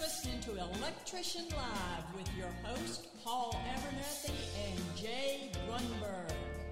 listening to Electrician Live with your host, Paul Abernathy and Jay Grunberg.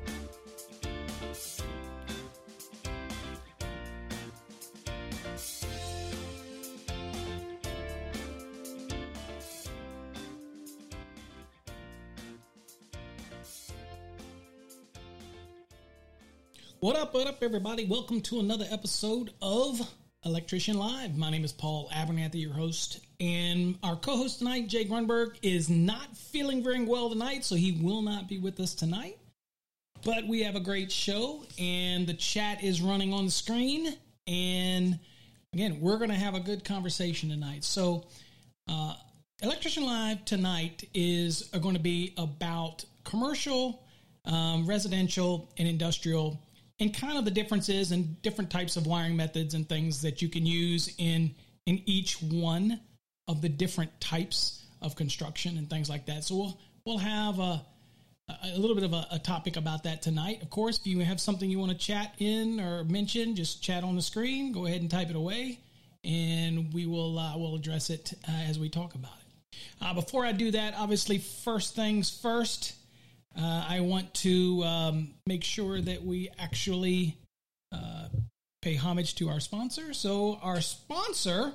What up, everybody? Welcome to another episode of Electrician Live. My name is Paul Abernathy, your host, and our co-host tonight, Jay Grunberg, is not feeling very well tonight, so he will not be with us tonight. But we have a great show, and the chat is running on the screen, and again, we're going to have a good conversation tonight. So, Electrician Live tonight is going to be about commercial, residential, and industrial, and kind of the differences and different types of wiring methods and things that you can use in each one of the different types of construction and things like that. So we'll have a little bit of a topic about that tonight. Of course, if you have something you want to chat in or mention, just chat on the screen. Go ahead and type it away, and we'll address it as we talk about it. Before I do that, obviously, first things first. I want to make sure that we actually pay homage to our sponsor. So our sponsor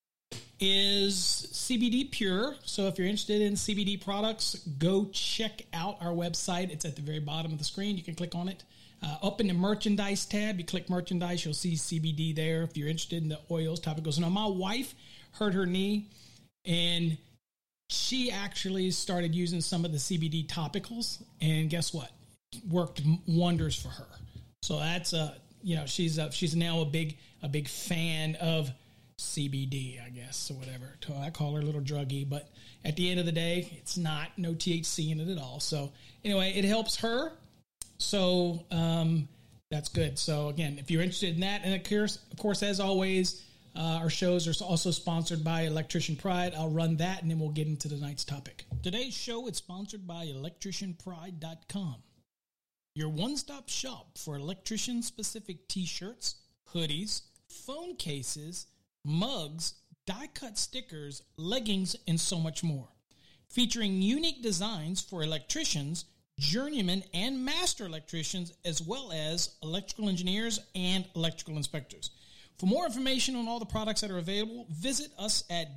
is CBD Pure. So if you're interested in CBD products, go check out our website. It's at the very bottom of the screen. You can click on it. Up in the merchandise tab, you click merchandise, you'll see CBD there. If you're interested in the oils, topicals. Now, my wife hurt her knee, and she actually started using some of the CBD topicals, and guess what? Worked wonders for her. So that's she's now a big fan of CBD, I guess, or whatever. I call her a little druggie, but at the end of the day, it's no THC in it at all. So anyway, it helps her. So that's good. So again, if you're interested in that, and of course, as always, our shows are also sponsored by Electrician Pride. I'll run that, and then we'll get into tonight's topic. Today's show is sponsored by electricianpride.com, your one-stop shop for electrician-specific T-shirts, hoodies, phone cases, mugs, die-cut stickers, leggings, and so much more. Featuring unique designs for electricians, journeymen, and master electricians, as well as electrical engineers and electrical inspectors. For more information on all the products that are available, visit us at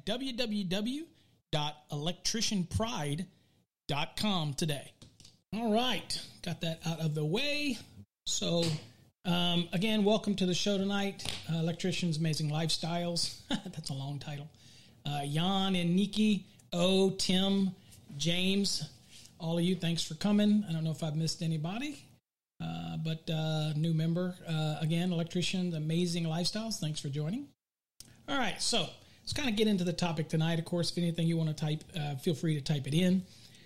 www.electricianpride.com today. All right, got that out of the way. So, again, welcome to the show tonight. Electricians' Amazing Lifestyles. That's a long title. Jan and Nikki, Tim, James, all of you, thanks for coming. I don't know if I've missed anybody. But new member, again, Electricians, Amazing Lifestyles. Thanks for joining. All right, so let's kind of get into the topic tonight. Of course, if anything you want to type, feel free to type it in.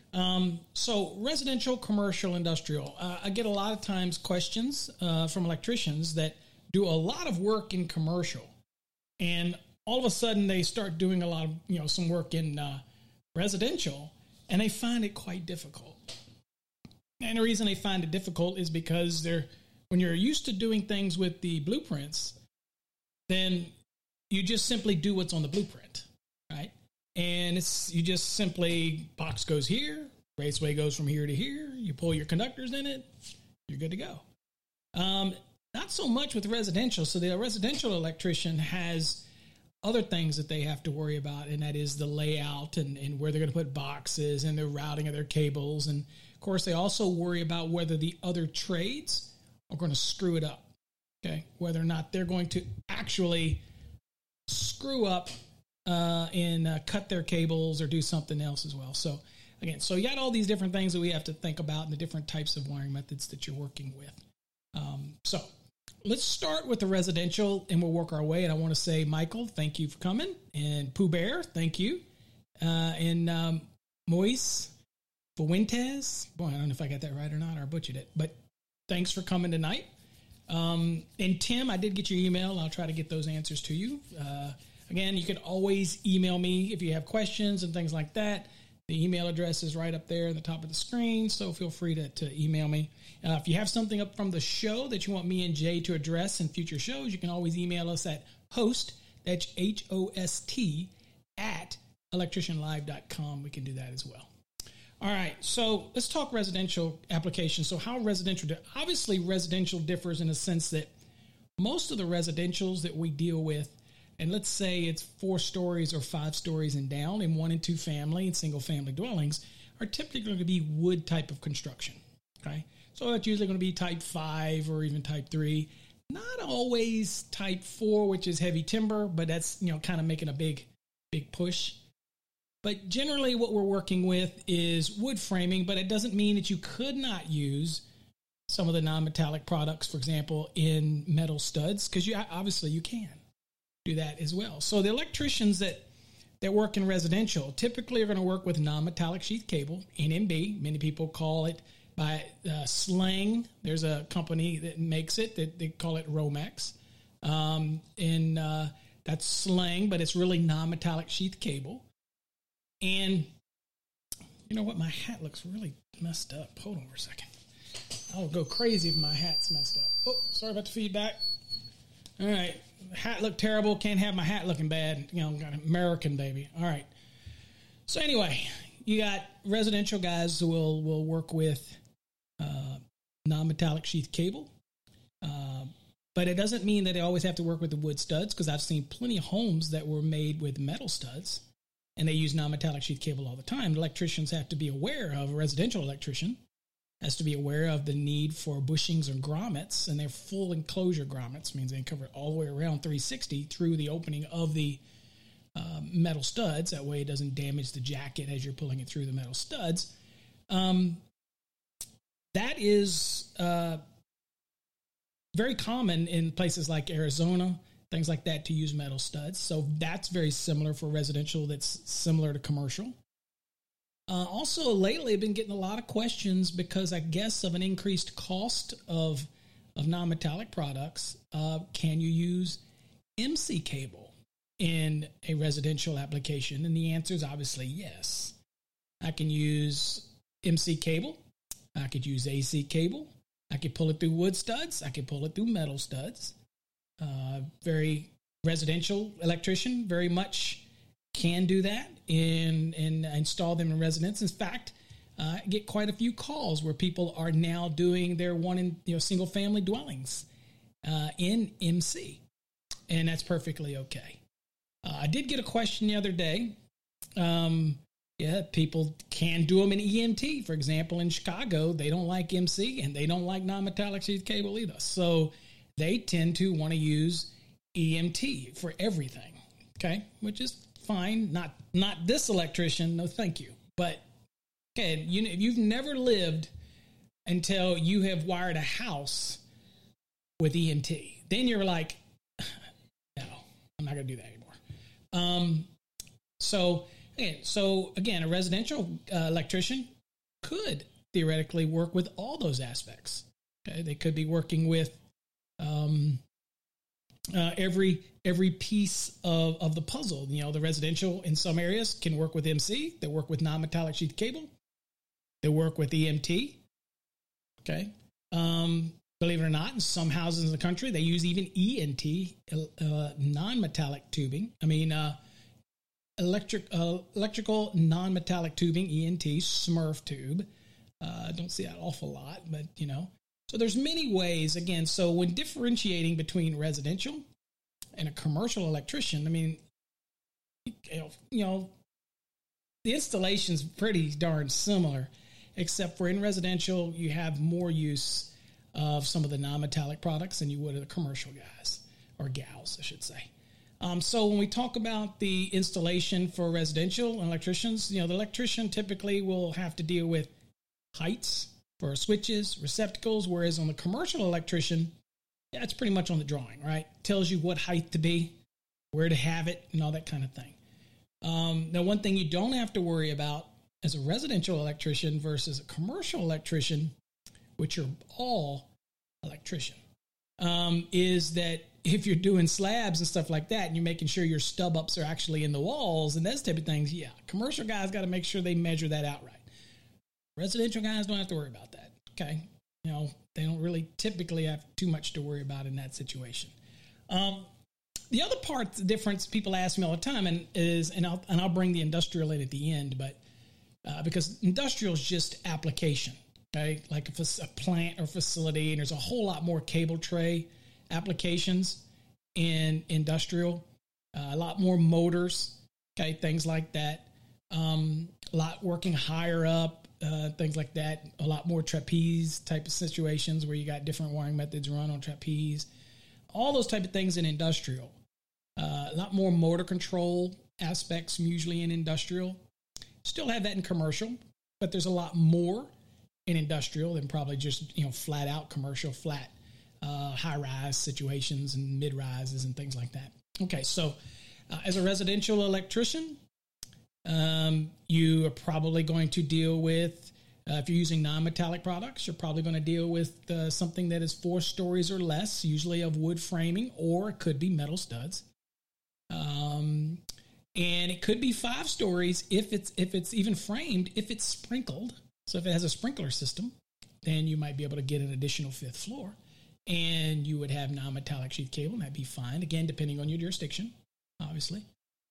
So residential, commercial, industrial. I get a lot of times questions from electricians that do a lot of work in commercial, and all of a sudden they start doing a lot of some work in residential, and they find it quite difficult. And the reason they find it difficult is because when you're used to doing things with the blueprints, then you just simply do what's on the blueprint, right? And you just simply, box goes here, raceway goes from here to here, you pull your conductors in it, you're good to go. Not so much with residential. So the residential electrician has other things that they have to worry about, and that is the layout and where they're going to put boxes and the routing of their cables. And, of course, they also worry about whether the other trades are going to screw it up, okay? Whether or not they're going to actually screw up and cut their cables or do something else as well. So, again, you got all these different things that we have to think about and the different types of wiring methods that you're working with. So let's start with the residential, and we'll work our way. And I want to say, Michael, thank you for coming. And Pooh Bear, thank you. And Moise Fuentes. Boy, I don't know if I got that right or not, or I butchered it. But thanks for coming tonight. And Tim, I did get your email. I'll try to get those answers to you. Again, you can always email me if you have questions and things like that. The email address is right up there at the top of the screen, so feel free to email me. If you have something up from the show that you want me and Jay to address in future shows, you can always email us at host, that's HOST, at electricianlive.com, we can do that as well. All right, so let's talk residential applications. So how residential, obviously residential differs in a sense that most of the residentials that we deal with, and let's say it's 4 stories or 5 stories and down in 1 and 2 family and single family dwellings, are typically going to be wood type of construction. Okay, so that's usually going to be type 5 or even type 3. Not always type 4, which is heavy timber, but that's, kind of making a big push. But generally what we're working with is wood framing, but it doesn't mean that you could not use some of the non-metallic products, for example, in metal studs, because obviously you can do that as well. So the electricians that work in residential typically are going to work with non-metallic sheath cable, NMB. Many people call it by slang. There's a company that makes it that they call it Romex. And that's slang, but it's really non-metallic sheath cable. And you know what? My hat looks really messed up. Hold on for a second. I'll go crazy if my hat's messed up. Oh, sorry about the feedback. All right. Hat looked terrible. Can't have my hat looking bad. Got an American baby. All right. So anyway, you got residential guys who will work with non-metallic sheath cable. But it doesn't mean that they always have to work with the wood studs, because I've seen plenty of homes that were made with metal studs, and they use non-metallic sheath cable all the time. Electricians have to be aware of, a residential electrician has to be aware of the need for bushings or grommets, and they're full enclosure grommets, means they cover it all the way around 360 through the opening of the metal studs. That way it doesn't damage the jacket as you're pulling it through the metal studs. That is very common in places like Arizona, things like that, to use metal studs. So that's very similar for residential. That's similar to commercial. Also, lately, I've been getting a lot of questions because I guess of an increased cost of non-metallic products. Can you use MC cable in a residential application? And the answer is obviously yes. I can use MC cable. I could use AC cable. I could pull it through wood studs. I could pull it through metal studs. Very residential electrician, very much can do that and install them in residence. In fact, I get quite a few calls where people are now doing their single family dwellings in MC, and that's perfectly okay. I did get a question the other day. People can do them in EMT. For example, in Chicago, they don't like MC and they don't like non-metallic sheath cable either. So they tend to want to use EMT for everything. Okay, which is fine. Not this electrician. No, thank you. But okay, if you've never lived until you have wired a house with EMT, then you're like, no, I'm not going to do that anymore. So again, a residential electrician could theoretically work with all those aspects. Okay, they could be working with every piece of the puzzle. The residential in some areas can work with MC. They work with non-metallic sheath cable. They work with EMT. Okay. Believe it or not, in some houses in the country, they use even ENT, non-metallic tubing. Electrical non-metallic tubing, ENT, Smurf tube. Don't see that awful lot, but So there's many ways, again, so when differentiating between residential and a commercial electrician, the installation's pretty darn similar, except for in residential, you have more use of some of the non-metallic products than you would of the commercial guys, or gals, I should say. So when we talk about the installation for residential electricians, the electrician typically will have to deal with heights for switches, receptacles, whereas on the commercial electrician, it's pretty much on the drawing, right? Tells you what height to be, where to have it, and all that kind of thing. Now, one thing you don't have to worry about as a residential electrician versus a commercial electrician, which are all electrician, is that if you're doing slabs and stuff like that, and you're making sure your stub ups are actually in the walls and those type of things, commercial guys got to make sure they measure that out right. Residential guys don't have to worry about that. Okay. They don't really typically have too much to worry about in that situation. The other part, the difference people ask me all the time, and I'll bring the industrial in at the end, but because industrial is just application, okay? Like if it's a plant or facility, and there's a whole lot more cable tray applications in industrial, a lot more motors, okay, things like that, a lot working higher up, things like that, a lot more trapeze type of situations where you got different wiring methods run on trapeze, all those type of things in industrial. A lot more motor control aspects usually in industrial. Still have that in commercial, but there's a lot more in industrial than probably just, flat out commercial, flat high rise situations and mid rises and things like that. Okay, so as a residential electrician, you are probably going to deal with, if you're using non-metallic products, you're probably going to deal with something that is 4 stories or less, usually of wood framing, or it could be metal studs. And it could be 5 stories if it's even framed, if it's sprinkled. So if it has a sprinkler system, then you might be able to get an additional 5th floor, and you would have non-metallic sheath cable, and that'd be fine. Again, depending on your jurisdiction, obviously.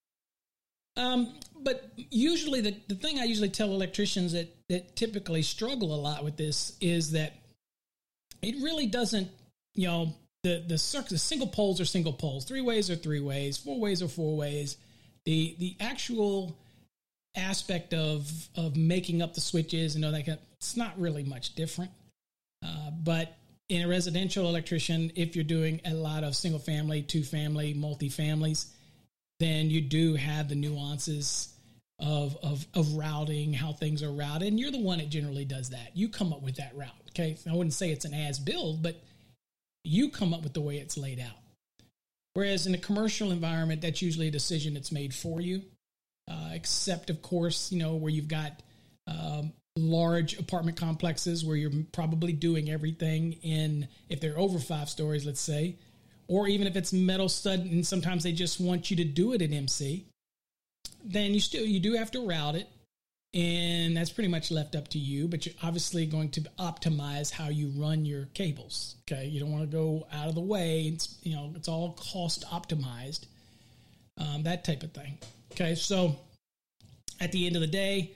But usually the thing I usually tell electricians that typically struggle a lot with this is that it really doesn't, the single poles are single poles, 3 ways are 3 ways, 4 ways are 4 ways. The actual aspect of making up the switches and all that, it's not really much different. But in a residential electrician, if you're doing a lot of single family, 2-family, multi-families, then you do have the nuances of routing, how things are routed, and you're the one that generally does that. You come up with that route, okay? I wouldn't say it's an as-build, but you come up with the way it's laid out. Whereas in a commercial environment, that's usually a decision that's made for you, except, of course, where you've got large apartment complexes where you're probably doing everything if they're over 5 stories, let's say, or even if it's metal stud and sometimes they just want you to do it in MC, then you do have to route it, and that's pretty much left up to you, but you're obviously going to optimize how you run your cables, okay? You don't want to go out of the way. It's all cost optimized, that type of thing, okay? So at the end of the day,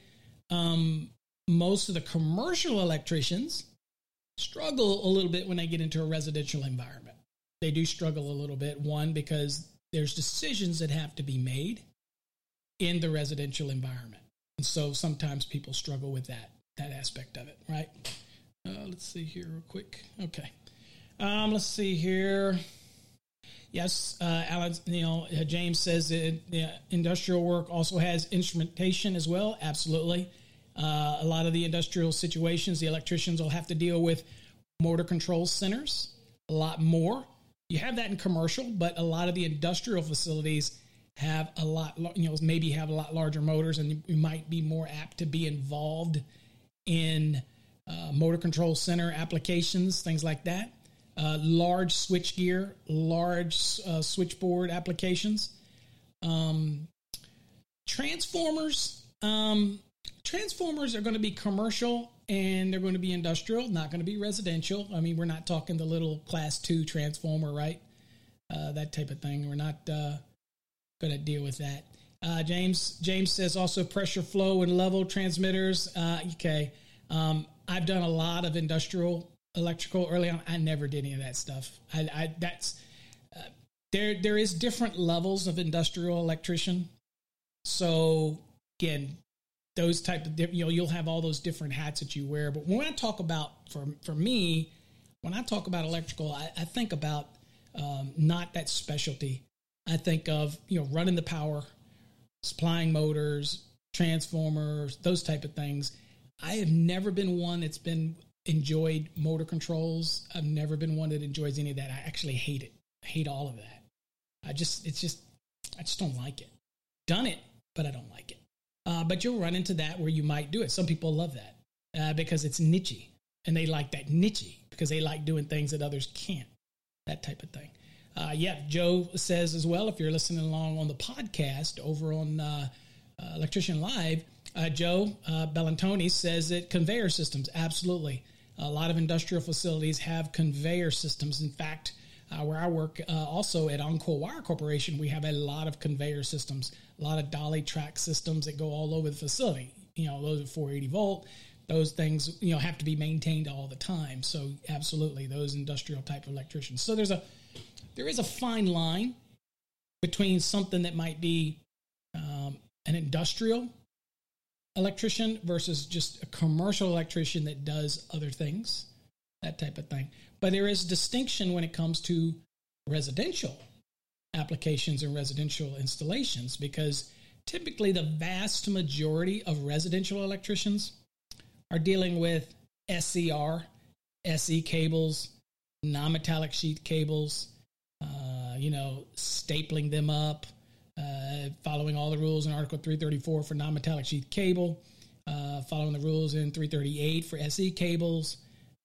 most of the commercial electricians struggle a little bit when they get into a residential environment. They do struggle a little bit, one, because there's decisions that have to be made in the residential environment. And so sometimes people struggle with that aspect of it, right? Let's see here real quick. Okay. Let's see here. Yes, Alan, James says that industrial work also has instrumentation as well. Absolutely. A lot of the industrial situations, the electricians will have to deal with motor control centers, a lot more. You have that in commercial, but a lot of the industrial facilities have a lot, maybe have a lot larger motors, and you might be more apt to be involved in motor control center applications, things like that. Large switch gear, large switchboard applications. Transformers are going to be commercial and they're going to be industrial, not going to be residential. I mean, we're not talking the little class 2 transformer, right? That type of thing. We're not going to deal with that. James says also pressure flow and level transmitters. Okay. I've done a lot of industrial electrical early on. I never did any of that stuff. There is different levels of industrial electrician. So again, those type of, you'll have all those different hats that you wear. But when I talk about, for me, when I talk about electrical, I think about not that specialty. I think of, running the power, supplying motors, transformers, those type of things. I have never been one that's enjoyed motor controls. I've never been one that enjoys any of that. I actually hate it. I hate all of that. I just don't like it. Done it, but I don't like it. But you'll run into that where you might do it. Some people love that because it's niche-y, and they like that niche-y because they like doing things that others can't, that type of thing. Joe says as well, if you're listening along on the podcast over on Electrician Live, Joe Bellantoni says that conveyor systems, absolutely. A lot of industrial facilities have conveyor systems. In fact, where I work, also at Encore Wire Corporation, we have a lot of conveyor systems, a lot of dolly track systems that go all over the facility. Those are 480 volt. Those things, have to be maintained all the time. So absolutely, those industrial type of electricians. So there is a fine line between something that might be an industrial electrician versus just a commercial electrician that does other things, that type of thing. But there is distinction when it comes to residential applications and residential installations, because typically the vast majority of residential electricians are dealing with SCR, SE cables, non-metallic sheath cables, stapling them up, following all the rules in Article 334 for non-metallic sheath cable, following the rules in 338 for SE cables,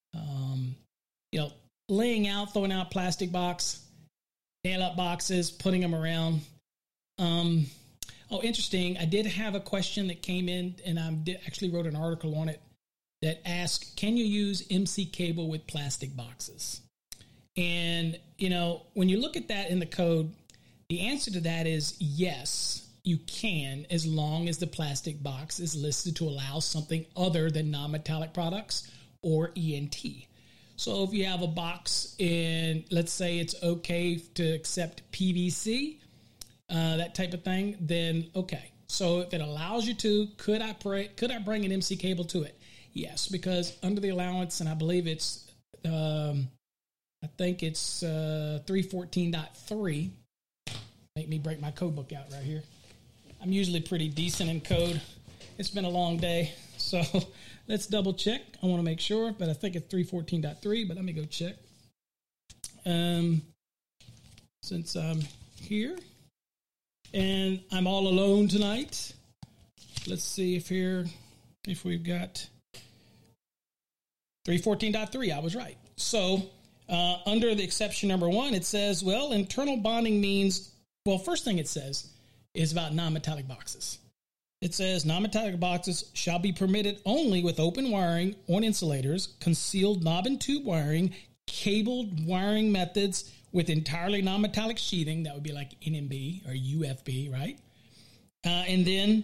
laying out, throwing out plastic box, nail up boxes, putting them around. Interesting. I did have a question that came in, and I actually wrote an article on it that asked, can you use MC cable with plastic boxes? And, when you look at that in the code, the answer to that is yes, you can, as long as the plastic box is listed to allow something other than non-metallic products or ENT. So if you have a box and let's say it's okay to accept PVC, that type of thing, then okay. So if it allows you to, could I bring an MC cable to it? Yes, because under the allowance, and I believe it's, I think it's 314.3. Make me break my code book out right here. I'm usually pretty decent in code. It's been a long day, so let's double check. I want to make sure, but I think it's 314.3, but let me go check. Since I'm here and I'm all alone tonight, let's see if we've got 314.3. I was right. So under the exception number 1, it says, internal bonding means, first thing it says is about non-metallic boxes. It says non-metallic boxes shall be permitted only with open wiring on insulators, concealed knob and tube wiring, cabled wiring methods with entirely non-metallic sheathing. That would be like NMB or UFB, right? And then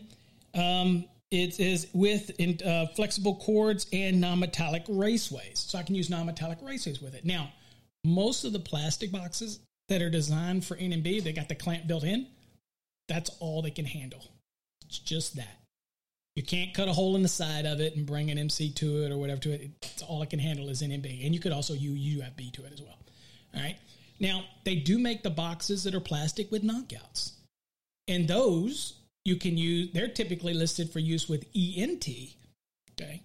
it is with flexible cords and non-metallic raceways. So I can use non-metallic raceways with it. Now, most of the plastic boxes that are designed for NMB, they got the clamp built in. That's all they can handle. It's just that. You can't cut a hole in the side of it and bring an MC to it or whatever to it. It's all it can handle is NMB. And you could also use UFB to it as well. All right. Now, they do make the boxes that are plastic with knockouts. And those you can use, they're typically listed for use with ENT. Okay.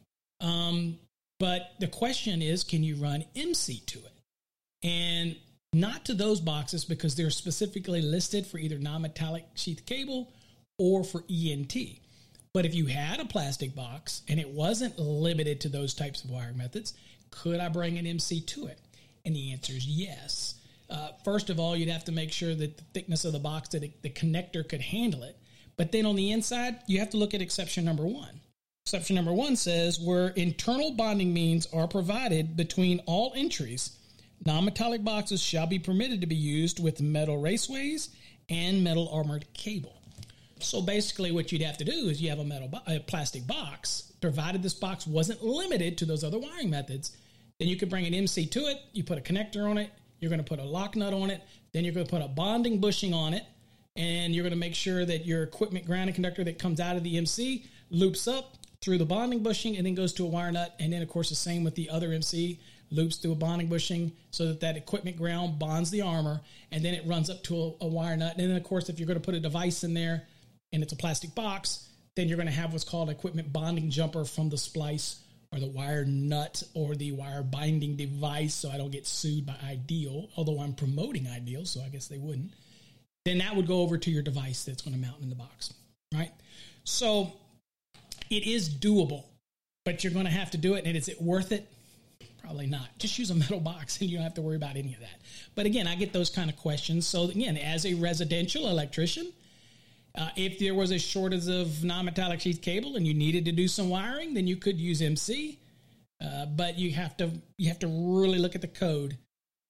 But the question is, can you run MC to it? And not to those boxes because they're specifically listed for either non-metallic sheath cable or for ENT. But if you had a plastic box and it wasn't limited to those types of wiring methods, could I bring an MC to it? And the answer is yes. First of all, you'd have to make sure that the thickness of the box, that the connector could handle it. But then on the inside, you have to look at exception number 1. Exception number 1 says where internal bonding means are provided between all entries, non-metallic boxes shall be permitted to be used with metal raceways and metal armored cable. So basically what you'd have to do is you have a plastic box, provided this box wasn't limited to those other wiring methods, then you could bring an MC to it, you put a connector on it, you're going to put a lock nut on it, then you're going to put a bonding bushing on it, and you're going to make sure that your equipment grounding conductor that comes out of the MC loops up through the bonding bushing and then goes to a wire nut, and then of course the same with the other MC, loops through a bonding bushing so that that equipment ground bonds the armor, and then it runs up to a wire nut. And then, of course, if you're going to put a device in there and it's a plastic box, then you're going to have what's called an equipment bonding jumper from the splice or the wire nut or the wire binding device, so I don't get sued by Ideal, although I'm promoting Ideal, so I guess they wouldn't. Then that would go over to your device that's going to mount in the box, right? So it is doable, but you're going to have to do it, and is it worth it? Probably not. Just use a metal box and you don't have to worry about any of that. But again, I get those kind of questions. So again, as a residential electrician, if there was a shortage of non-metallic sheath cable and you needed to do some wiring, then you could use MC. But you have to really look at the code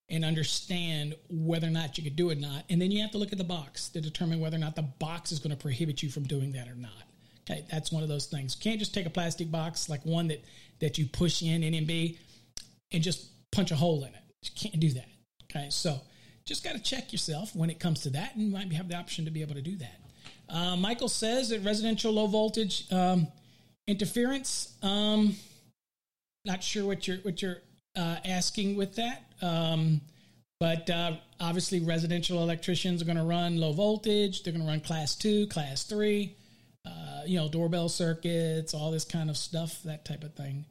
and understand whether or not you could do it or not. And then you have to look at the box to determine whether or not the box is going to prohibit you from doing that or not. Okay, that's one of those things. You can't just take a plastic box like one that you push in NMB and just punch a hole in it. You can't do that. Okay, so just got to check yourself when it comes to that, and you might have the option to be able to do that. Michael says that residential low voltage interference. Not sure what you're asking with that, but obviously residential electricians are going to run low voltage. They're going to run class 2, class 3. Doorbell circuits, all this kind of stuff, that type of thing.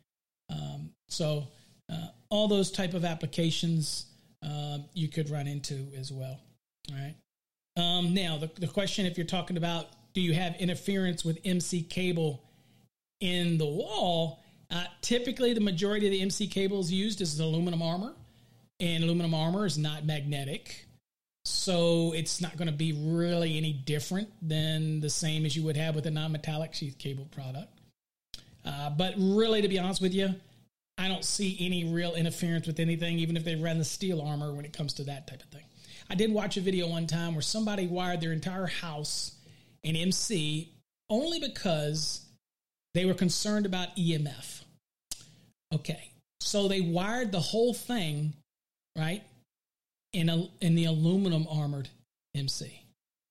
So all those type of applications you could run into as well. All right. Now, the question, if you're talking about, do you have interference with MC cable in the wall? Typically, the majority of the MC cables used is aluminum armor, and aluminum armor is not magnetic. So it's not going to be really any different than the same as you would have with a non-metallic sheath cable product. But really, to be honest with you, I don't see any real interference with anything, even if they run the steel armor when it comes to that type of thing. I did watch a video one time where somebody wired their entire house in MC only because they were concerned about EMF. Okay, so they wired the whole thing, right, in the aluminum armored MC.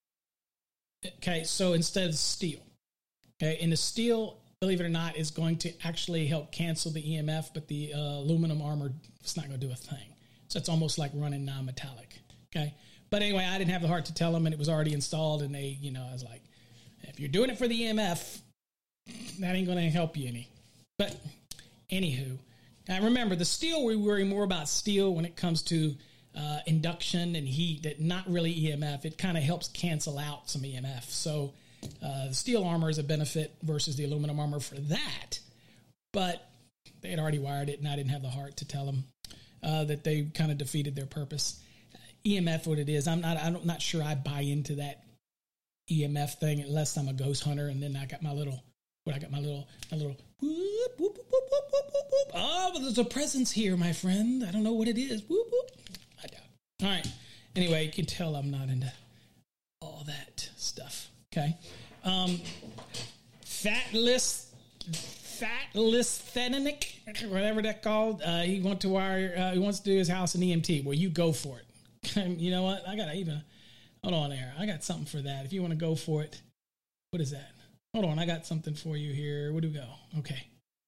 Okay, so instead of steel. Okay, and the steel, believe it or not, is going to actually help cancel the EMF, but the aluminum armored, it's not going to do a thing. So it's almost like running non-metallic. Okay, but anyway, I didn't have the heart to tell them, and it was already installed, and they, I was like, if you're doing it for the EMF, that ain't going to help you any. But anywho, now remember, the steel, we worry more about steel when it comes to induction and heat, that not really EMF. It kind of helps cancel out some EMF. So the steel armor is a benefit versus the aluminum armor for that. But they had already wired it, and I didn't have the heart to tell them that they kind of defeated their purpose. EMF, what it is, I'm not sure I buy into that EMF thing unless I'm a ghost hunter, and then I got my little whoop, whoop, whoop, whoop, whoop, whoop, whoop. Oh, but there's a presence here, my friend. I don't know what it is. Whoop, whoop. I doubt it. All right. Anyway, you can tell I'm not into all that stuff. Okay. Fatlistheninic, whatever that's called. He wants to do his house in EMT. Well, you go for it. You know what? Hold on there. I got something for that. If you want to go for it. What is that? Hold on. I got something for you here. Where do we go? Okay.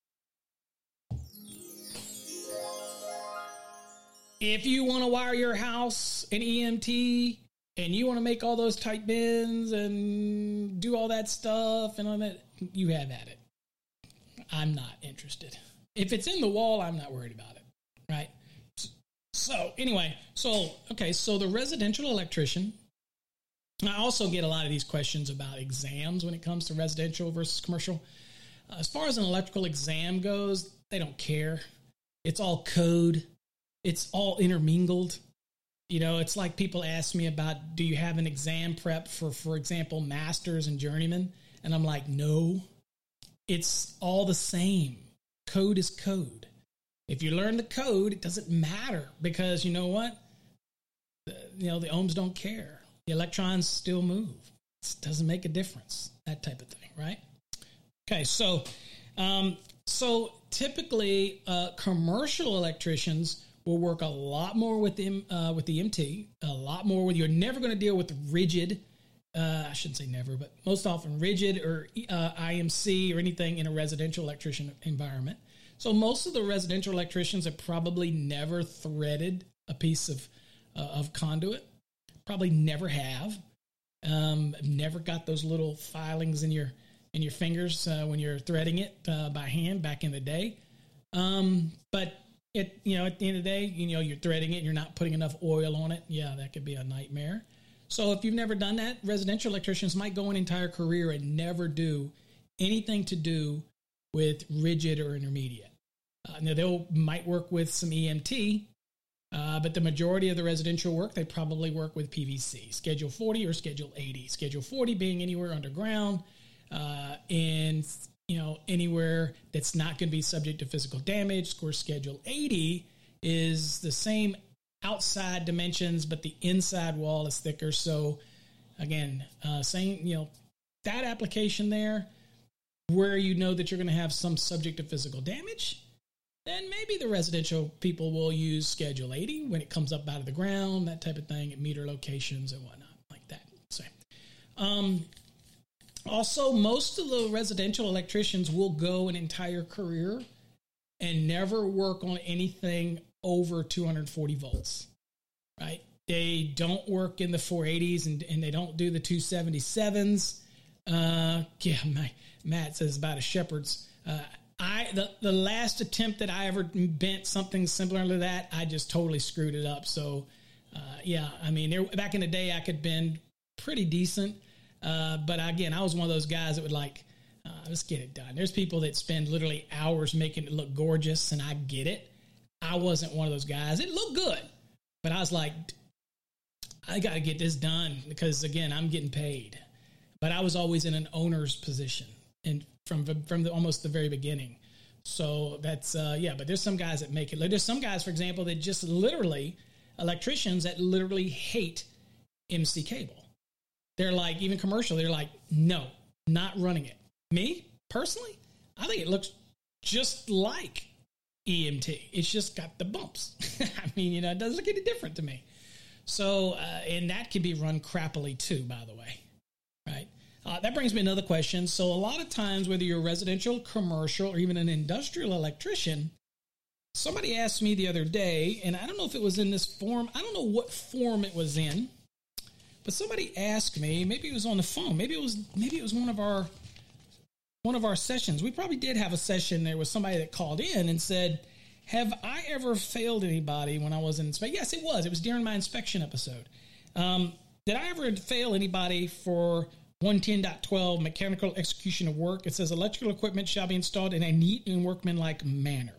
If you want to wire your house in EMT and you want to make all those tight bends and do all that stuff and all that, you have at it. I'm not interested. If it's in the wall, I'm not worried about it. Right? So anyway, so the residential electrician, I also get a lot of these questions about exams when it comes to residential versus commercial. As far as an electrical exam goes, they don't care. It's all code. It's all intermingled. It's like people ask me about, do you have an exam prep for example, masters and journeyman? And I'm like, no, it's all the same. Code is code. If you learn the code, it doesn't matter because you know what? The ohms don't care. The electrons still move. It doesn't make a difference. That type of thing, right? Okay, so typically commercial electricians will work a lot more with the EMT, a lot more with. You're never going to deal with rigid. I shouldn't say never, but most often rigid or IMC or anything in a residential electrician environment. So most of the residential electricians have probably never threaded a piece of conduit. Probably never have. Never got those little filings in your fingers when you're threading it by hand back in the day. But at the end of the day, you're threading it and you're not putting enough oil on it. Yeah, that could be a nightmare. So if you've never done that, residential electricians might go an entire career and never do anything to do with rigid or intermediate. Now they might work with some EMT, but the majority of the residential work, they probably work with PVC, Schedule 40 or Schedule 80. Schedule 40 being anywhere underground, and anywhere that's not going to be subject to physical damage. Of course, Schedule 80 is the same outside dimensions, but the inside wall is thicker. So again, saying, that application there where you know that you're going to have some subject to physical damage, then maybe the residential people will use Schedule 80 when it comes up out of the ground, that type of thing, at meter locations and whatnot like that. So, also, most of the residential electricians will go an entire career and never work on anything over 240 volts, right? They don't work in the 480s and they don't do the 277s. Matt says about a Shepherd's. The last attempt that I ever bent something similar to that, I just totally screwed it up. So, back in the day, I could bend pretty decent. But again, I was one of those guys that would let's get it done. There's people that spend literally hours making it look gorgeous, and I get it. I wasn't one of those guys. It looked good, but I was like, I got to get this done because, again, I'm getting paid. But I was always in an owner's position and from almost the very beginning. So that's, but there's some guys that make it. There's some guys, for example, that just literally, electricians that literally hate MC cable. They're like, even commercial, they're like, no, not running it. Me, personally, I think it looks just like EMT. It's just got the bumps. It doesn't look any different to me. So, and that can be run crappily too, by the way, right? That brings me another question. So a lot of times, whether you're a residential, commercial, or even an industrial electrician, somebody asked me the other day, and I don't know if it was in this form. I don't know what form it was in, but somebody asked me, maybe it was on the phone. Maybe it was one of our sessions. We probably did have a session. There was somebody that called in and said, have I ever failed anybody when I was in inspection? Yes, it was. It was during my inspection episode. Did I ever fail anybody for 110.12 mechanical execution of work? It says electrical equipment shall be installed in a neat and workmanlike manner.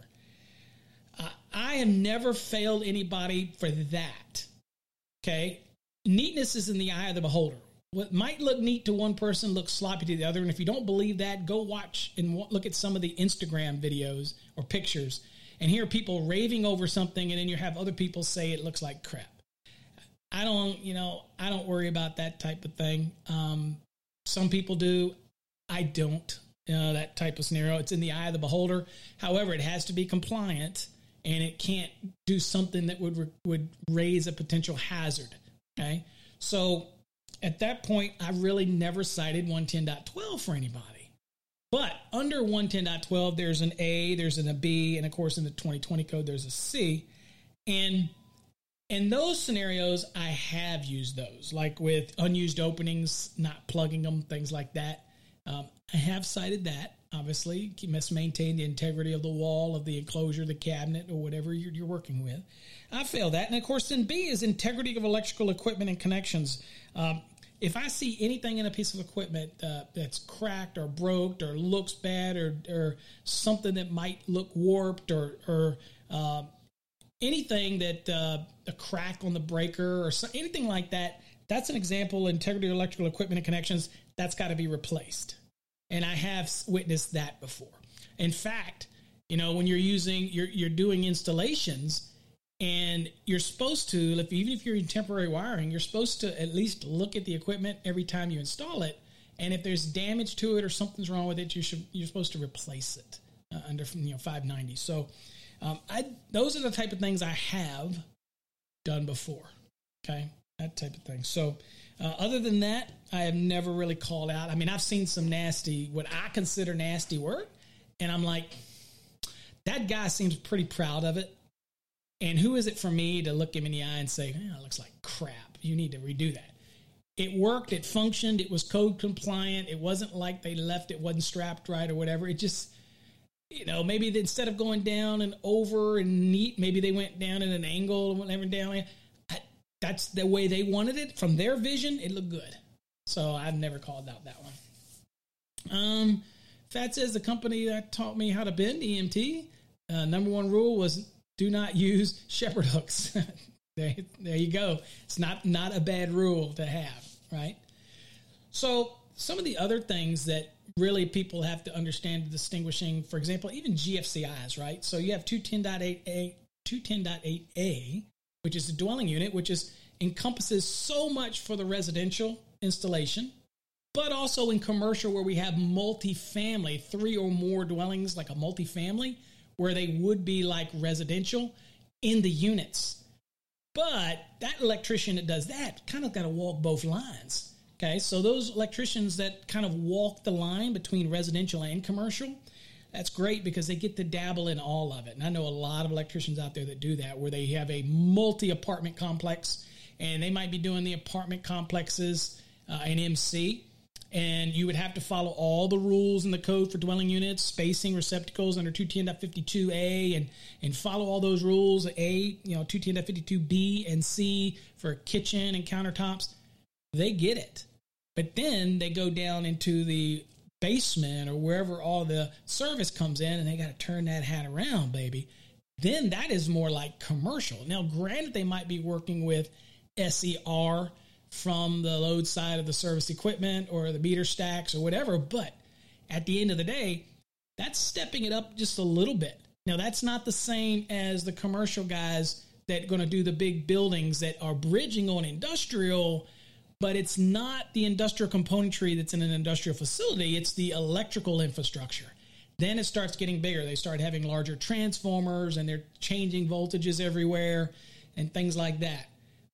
I have never failed anybody for that. Okay. Neatness is in the eye of the beholder. What might look neat to one person looks sloppy to the other. And if you don't believe that, go watch and look at some of the Instagram videos or pictures and hear people raving over something. And then you have other people say it looks like crap. I don't worry about that type of thing. Some people do. I don't. That type of scenario. It's in the eye of the beholder. However, it has to be compliant and it can't do something that would raise a potential hazard. Okay. So at that point, I really never cited 110.12 for anybody. But under 110.12, there's an A, there's a B, and of course in the 2020 code, there's a C. And in those scenarios, I have used those, like with unused openings, not plugging them, things like that. I have cited that, obviously. You must maintain the integrity of the wall, of the enclosure, the cabinet, or whatever you're working with. I failed that. And, of course, then B is integrity of electrical equipment and connections. If I see anything in a piece of equipment that's cracked or broke or looks bad or something that might look warped or anything that a crack on the breaker or anything like that, that's an example. Integrity of electrical equipment and connections, that's got to be replaced. And I have witnessed that before. In fact, when you're doing installations and you're supposed to, even if you're in temporary wiring, you're supposed to at least look at the equipment every time you install it. And if there's damage to it or something's wrong with it, you're supposed to replace it under 590. So those are the type of things I have done before. Okay, that type of thing. So other than that, I have never really called out. I mean, I've seen some what I consider nasty work, and I'm like, that guy seems pretty proud of it. And who is it for me to look him in the eye and say, it looks like crap. You need to redo that. It worked. It functioned. It was code compliant. It wasn't like they left it wasn't strapped right or whatever. It just, maybe instead of going down and over and neat, maybe they went down at an angle and whatever down. That's the way they wanted it. From their vision, it looked good. So I've never called out that one. Fat says the company that taught me how to bend EMT, number one rule was do not use shepherd hooks. There you go. It's not a bad rule to have, right? So some of the other things that really people have to understand distinguishing, for example, even GFCIs, right? So you have 210.8A which is a dwelling unit, which encompasses so much for the residential installation, but also in commercial where we have multifamily, 3 or more dwellings, like a multifamily, where they would be like residential in the units. But that electrician that does that kind of got to walk both lines. Okay, so those electricians that kind of walk the line between residential and commercial, that's great because they get to dabble in all of it. And I know a lot of electricians out there that do that, where they have a multi-apartment complex, and they might be doing the apartment complexes in MC, and you would have to follow all the rules in the code for dwelling units, spacing, receptacles under 210.52a, and follow all those rules, 210.52b and c for kitchen and countertops. They get it. But then they go down into the basement or wherever all the service comes in, and they got to turn that hat around, baby. Then that is more like commercial. Now, granted, they might be working with SER from the load side of the service equipment or the meter stacks or whatever, but at the end of the day, that's stepping it up just a little bit. Now, that's not the same as the commercial guys that are going to do the big buildings that are bridging on industrial, but it's not the industrial componentry that's in an industrial facility. It's the electrical infrastructure. Then it starts getting bigger. They start having larger transformers, and they're changing voltages everywhere and things like that.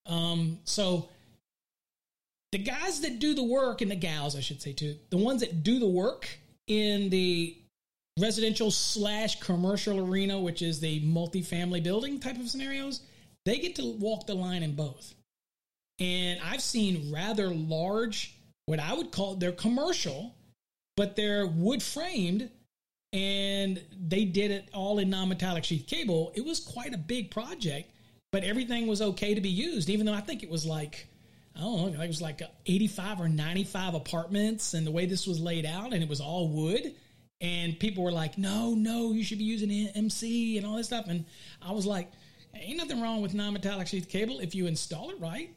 So the guys that do the work, and the gals, I should say too, the ones that do the work in the residential / commercial arena, which is the multifamily building type of scenarios, they get to walk the line in both. And I've seen rather large, what I would call, they're commercial, but they're wood framed, and they did it all in non-metallic sheath cable. It was quite a big project, but everything was okay to be used, even though I think it was like, I don't know, it was like 85 or 95 apartments, and the way this was laid out, and it was all wood. And people were like, no, you should be using MC and all this stuff. And I was like, ain't nothing wrong with non-metallic sheath cable if you install it right.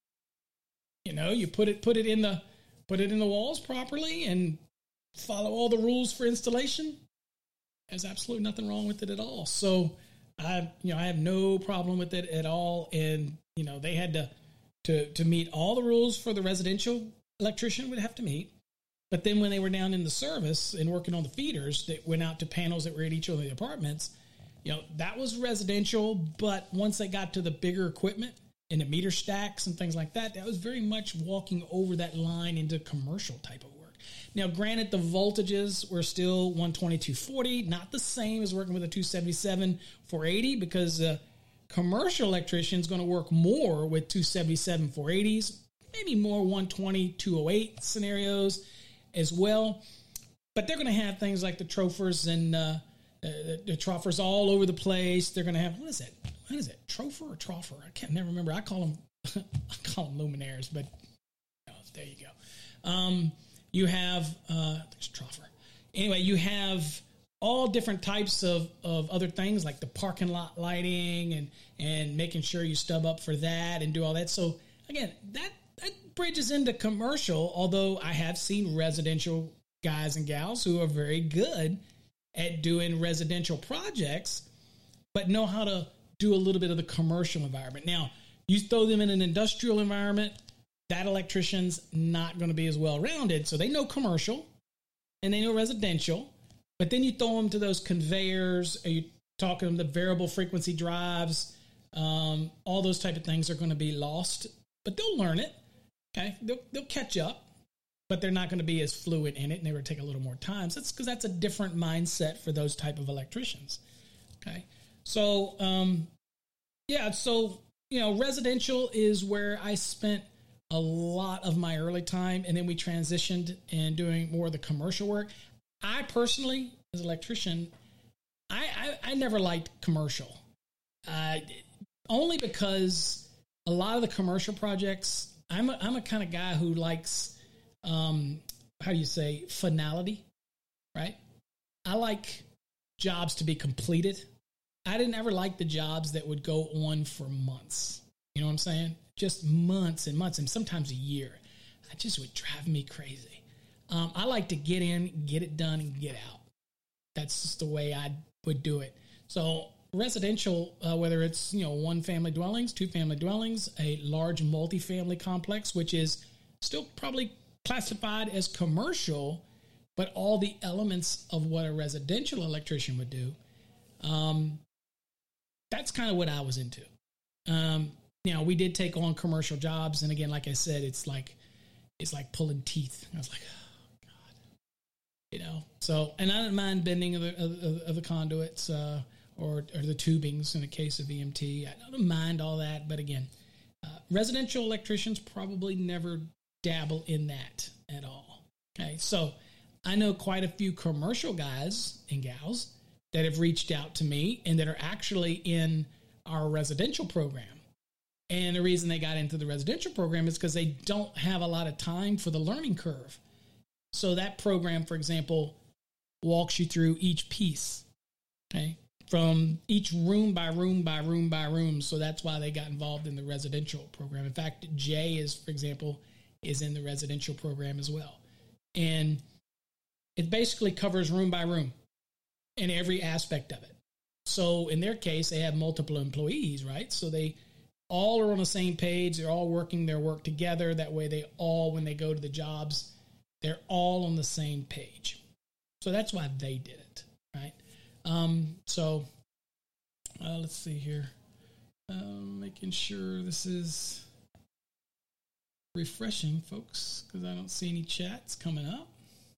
You know, you put it in the walls properly and follow all the rules for installation. There's absolutely nothing wrong with it at all. So I have no problem with it at all. And they had to meet all the rules for the residential electrician would have to meet. But then when they were down in the service and working on the feeders that went out to panels that were at each of the apartments, that was residential. But once they got to the bigger equipment and the meter stacks and things like that, that was very much walking over that line into commercial type of work. Now, granted, the voltages were still 120/240, not the same as working with a 277/480, because commercial electrician is going to work more with 277/480s, maybe more 120/208 scenarios as well. But they're going to have things like the trophers and the trophers all over the place. They're going to have, what is it? Tropher or troffer? I can't never remember. I call them luminaires, but there you go. You have there's troffer. Anyway, you have all different types of other things like the parking lot lighting and making sure you stub up for that and do all that. So again, that bridges into commercial, although I have seen residential guys and gals who are very good at doing residential projects, but know how to do a little bit of the commercial environment. Now, you throw them in an industrial environment, that electrician's not going to be as well-rounded. So they know commercial and they know residential, but then you throw them to those conveyors, or you talk to them the variable frequency drives, all those type of things are going to be lost, but they'll learn it. Okay, they'll catch up, but they're not going to be as fluent in it, and they're going to take a little more time. So that's because that's a different mindset for those type of electricians. Okay, so residential is where I spent a lot of my early time, and then we transitioned and doing more of the commercial work. I personally, as an electrician, I never liked commercial, only because a lot of the commercial projects, I'm a kind of guy who likes, finality, right? I like jobs to be completed. I didn't ever like the jobs that would go on for months. You know what I'm saying? Just months and months, and sometimes a year. That just would drive me crazy. I like to get in, get it done, and get out. That's just the way I would do it. So residential, whether it's, one family dwellings, two family dwellings, a large multifamily complex, which is still probably classified as commercial, but all the elements of what a residential electrician would do. That's kind of what I was into. We did take on commercial jobs. And again, like I said, it's like pulling teeth. I was like, oh God, so, and I didn't mind bending of the conduits, or the tubings in the case of EMT. I don't mind all that. But again, residential electricians probably never dabble in that at all. Okay. So I know quite a few commercial guys and gals that have reached out to me and that are actually in our residential program. And the reason they got into the residential program is because they don't have a lot of time for the learning curve. So that program, for example, walks you through each piece, okay, from each room by room by room by room. So that's why they got involved in the residential program. In fact, Jay for example, is in the residential program as well. And it basically covers room by room in every aspect of it. So in their case, they have multiple employees, right? So they all are on the same page. They're all working their work together. That way they all, when they go to the jobs, they're all on the same page. So that's why they did it, right? Let's see here. Making sure this is refreshing, folks, because I don't see any chats coming up.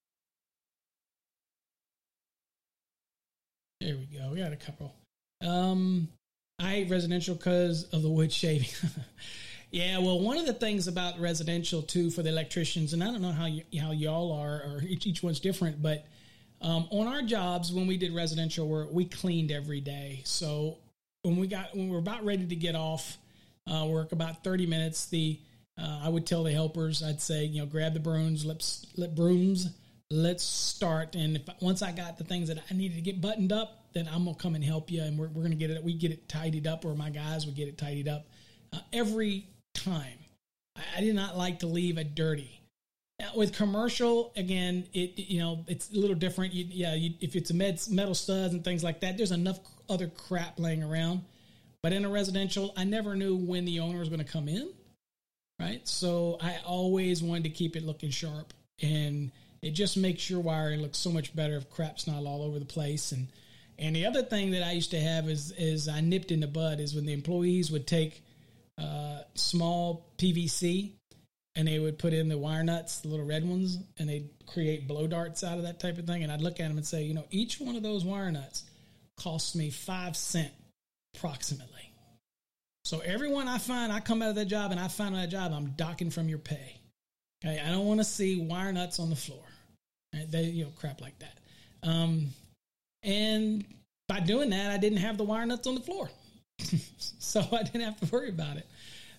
There we go. We got a couple. I hate residential because of the wood shaving. Yeah, well, one of the things about residential too for the electricians, and I don't know how y'all are, or each one's different, but on our jobs when we did residential work, we cleaned every day. So when we're about ready to get off work, about 30 minutes, I would tell the helpers, I'd say, grab the brooms, let's start. And once I got the things that I needed to get buttoned up, then I'm gonna come and help you, and we're gonna get it. We get it tidied up, or my guys would get it tidied up every time. I did not like to leave it dirty. Now, with commercial, again, it's a little different. If it's metal studs and things like that, there's enough other crap laying around. But in a residential, I never knew when the owner was going to come in, right? So I always wanted to keep it looking sharp, and it just makes your wiring look so much better if crap's not all over the place. And the other thing that I used to have is I nipped in the bud is when the employees would take small PVC and they would put in the wire nuts, the little red ones, and they'd create blow darts out of that type of thing. And I'd look at them and say, each one of those wire nuts costs me 5 cents approximately. So everyone I come out of that job and I find that job, I'm docking from your pay. Okay, I don't want to see wire nuts on the floor. They, crap like that. And by doing that, I didn't have the wire nuts on the floor. So I didn't have to worry about it.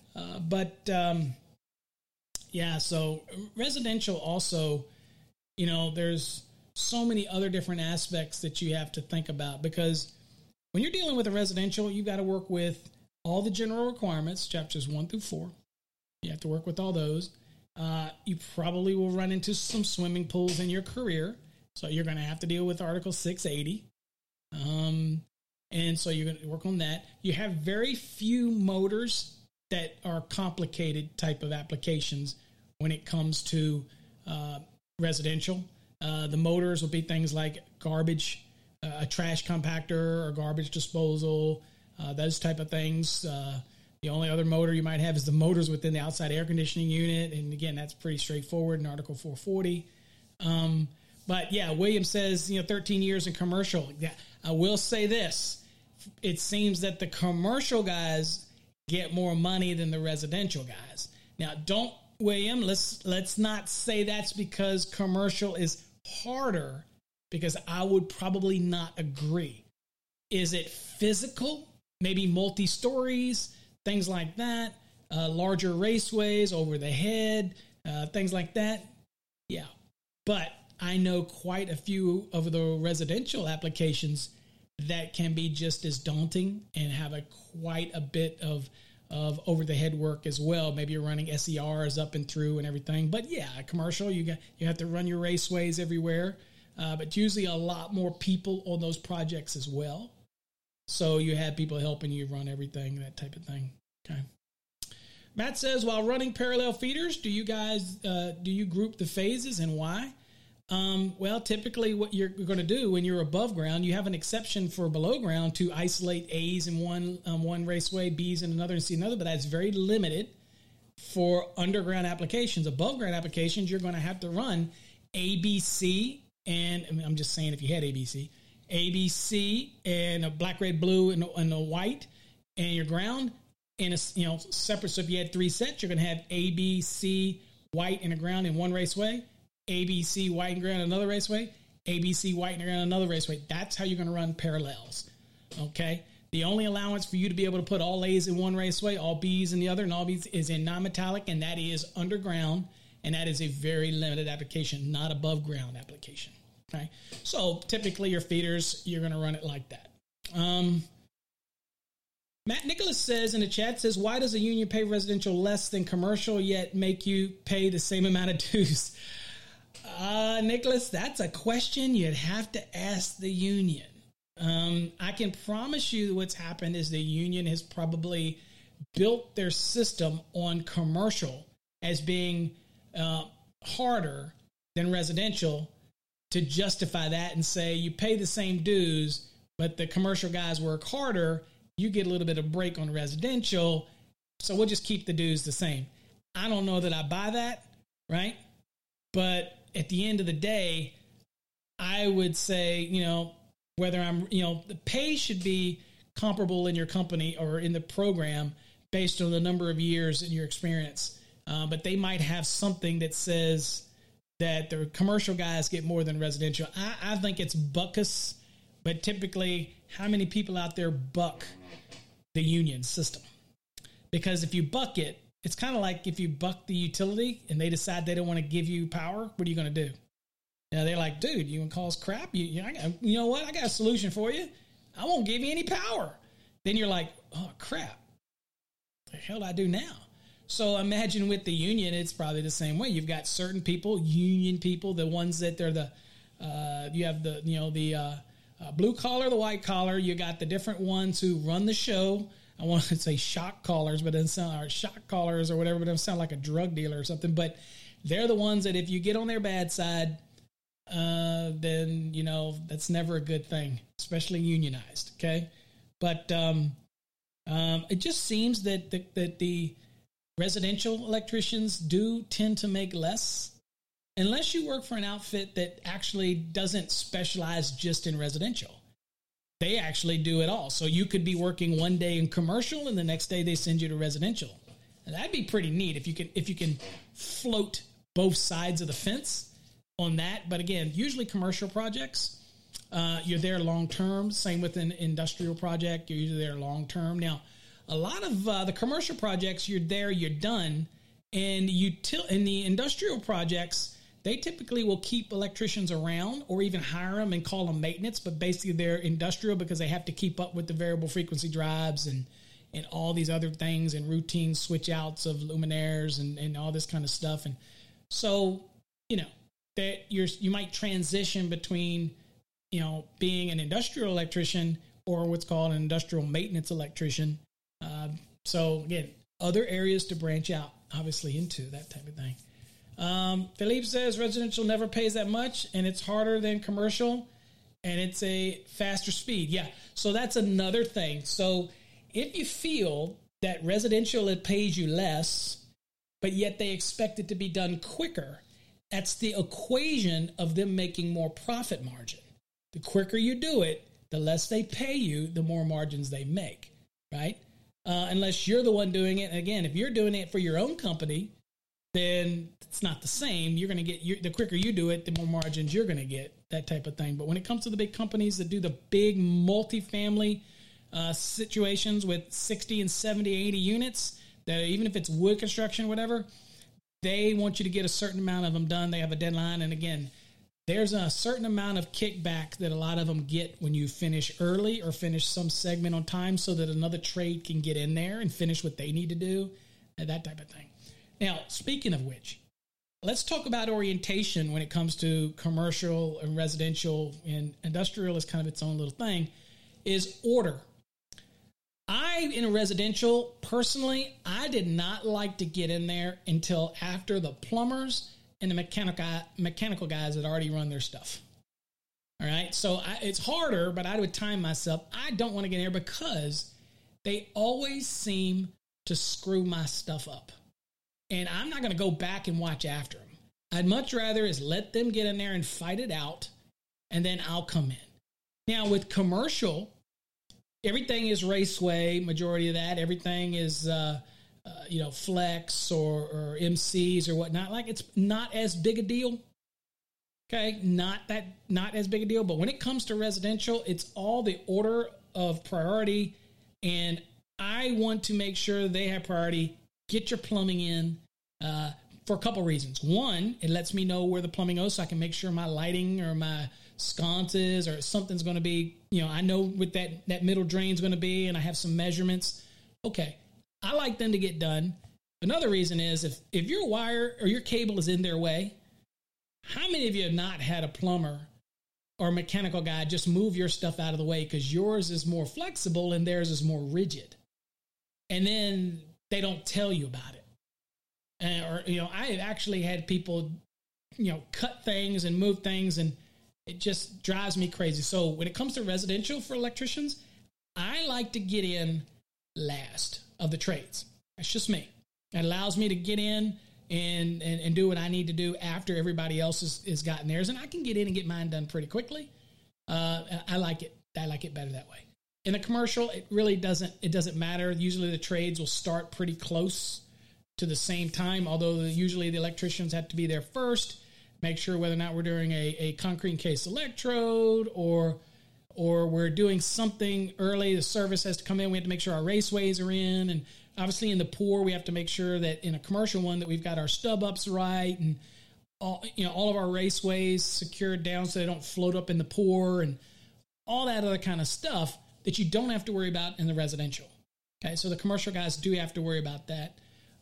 So residential also, there's so many other different aspects that you have to think about, because when you're dealing with a residential, you've got to work with all the general requirements, chapters 1 through 4. You have to work with all those. You probably will run into some swimming pools in your career. So you're going to have to deal with Article 680. And so you're going to work on that. You have very few motors that are complicated type of applications when it comes to residential. The motors will be things like garbage, a trash compactor or garbage disposal, those type of things. The only other motor you might have is the motors within the outside air conditioning unit. And again, that's pretty straightforward in Article 440. But yeah, William says, 13 years in commercial. Yeah, I will say this. It seems that the commercial guys get more money than the residential guys. Now, William, let's not say that's because commercial is harder, because I would probably not agree. Is it physical? Maybe multi-stories, things like that, larger raceways over the head, things like that. Yeah, but I know quite a few of the residential applications that can be just as daunting and have quite a bit of over the head work as well. Maybe you're running SERs up and through and everything. But yeah, commercial, you have to run your raceways everywhere. But usually a lot more people on those projects as well. So you have people helping you run everything, that type of thing. Okay. Matt says, while running parallel feeders, do you group the phases and why? Well, typically what you're going to do when you're above ground, you have an exception for below ground to isolate A's in one raceway, B's in another, and C in another, but that's very limited for underground applications. Above ground applications, you're going to have to run ABC, and I mean, I'm just saying if you had ABC and a black, red, blue, and a white, and your ground in a separate. So if you had 3 sets, you're going to have ABC, white, and a ground in one raceway. ABC, white, and ground, another raceway. ABC, white, and ground, another raceway. That's how you're going to run parallels. Okay. The only allowance for you to be able to put all A's in one raceway, all B's in the other, and all B's is in non-metallic, and that is underground, and that is a very limited application, not above ground application. Okay. So typically your feeders, you're going to run it like that. Matt Nicholas says in the chat, says, why does a union pay residential less than commercial yet make you pay the same amount of dues? Nicholas, that's a question you'd have to ask the union. I can promise you what's happened is the union has probably built their system on commercial as being harder than residential to justify that and say you pay the same dues, but the commercial guys work harder. You get a little bit of break on residential, so we'll just keep the dues the same. I don't know that I buy that, right? But at the end of the day, I would say, whether the pay should be comparable in your company or in the program based on the number of years in your experience. But they might have something that says that the commercial guys get more than residential. I think it's buckus, but typically how many people out there buck the union system? Because if you buck it, it's kind of like if you buck the utility and they decide they don't want to give you power, what are you going to do? They're like, dude, you want to cause crap? You know what? I got a solution for you. I won't give you any power. Then you're like, oh, crap. What the hell do I do now? So imagine with the union, it's probably the same way. You've got certain people, union people, the ones that they're you have the blue collar, the white collar. You got the different ones who run the show. I want to say shock collars, but it doesn't sound like shock collars or whatever, but it doesn't sound like a drug dealer or something. But they're the ones that if you get on their bad side, then, that's never a good thing, especially unionized. Okay. But, it just seems that the residential electricians do tend to make less unless you work for an outfit that actually doesn't specialize just in residential. They actually do it all. So you could be working one day in commercial and the next day they send you to residential. And that'd be pretty neat if you can float both sides of the fence on that. But again, usually commercial projects, you're there long term. Same with an industrial project, you're usually there long term. Now, a lot of the commercial projects, you're there, you're done, and in the industrial projects, they typically will keep electricians around or even hire them and call them maintenance, but basically they're industrial because they have to keep up with the variable frequency drives and all these other things and routine switch outs of luminaires and all this kind of stuff. And so, that you might transition between, being an industrial electrician or what's called an industrial maintenance electrician. So again, other areas to branch out, obviously, into that type of thing. Philippe says residential never pays that much and it's harder than commercial and it's a faster speed. Yeah. So that's another thing. So if you feel that residential, it pays you less, but yet they expect it to be done quicker, that's the equation of them making more profit margin. The quicker you do it, the less they pay you, the more margins they make, right? Unless you're the one doing it. And again, if you're doing it for your own company, then it's not the same. You're going to get the quicker you do it, the more margins you're going to get, that type of thing. But when it comes to the big companies that do the big multifamily situations with 60 and 70, 80 units, that even if it's wood construction, whatever, they want you to get a certain amount of them done. They have a deadline. And again, there's a certain amount of kickback that a lot of them get when you finish early or finish some segment on time so that another trade can get in there and finish what they need to do, and that type of thing. Now, speaking of which, let's talk about orientation when it comes to commercial and residential, and industrial is kind of its own little thing, is order. in a residential, personally, I did not like to get in there until after the plumbers and the mechanical guys had already run their stuff. All right, so it's harder, but I would time myself. I don't want to get in there because they always seem to screw my stuff up. And I'm not going to go back and watch after them. I'd much rather is let them get in there and fight it out, and then I'll come in. Now, with commercial, everything is raceway, majority of that. Everything is, flex or MCs or whatnot. Like, it's not as big a deal. Okay, not as big a deal. But when it comes to residential, it's all the order of priority. And I want to make sure they have priority. Get your plumbing in for a couple reasons. One, it lets me know where the plumbing goes so I can make sure my lighting or my sconces or something's going to be, I know what that middle drain's going to be, and I have some measurements. Okay, I like them to get done. Another reason is if your wire or your cable is in their way, how many of you have not had a plumber or mechanical guy just move your stuff out of the way because yours is more flexible and theirs is more rigid? And then they don't tell you about it. I have actually had people, cut things and move things, and it just drives me crazy. So when it comes to residential for electricians, I like to get in last of the trades. That's just me. It allows me to get in and do what I need to do after everybody else has gotten theirs. And I can get in and get mine done pretty quickly. I like it. I like it better that way. In the commercial, it really doesn't matter. Usually the trades will start pretty close to the same time, although usually the electricians have to be there first, make sure whether or not we're doing a concrete encased electrode or we're doing something early. The service has to come in. We have to make sure our raceways are in. And obviously in the pour, we have to make sure that in a commercial one that we've got our stub ups right and all of our raceways secured down so they don't float up in the pour and all that other kind of stuff that you don't have to worry about in the residential. Okay, so the commercial guys do have to worry about that.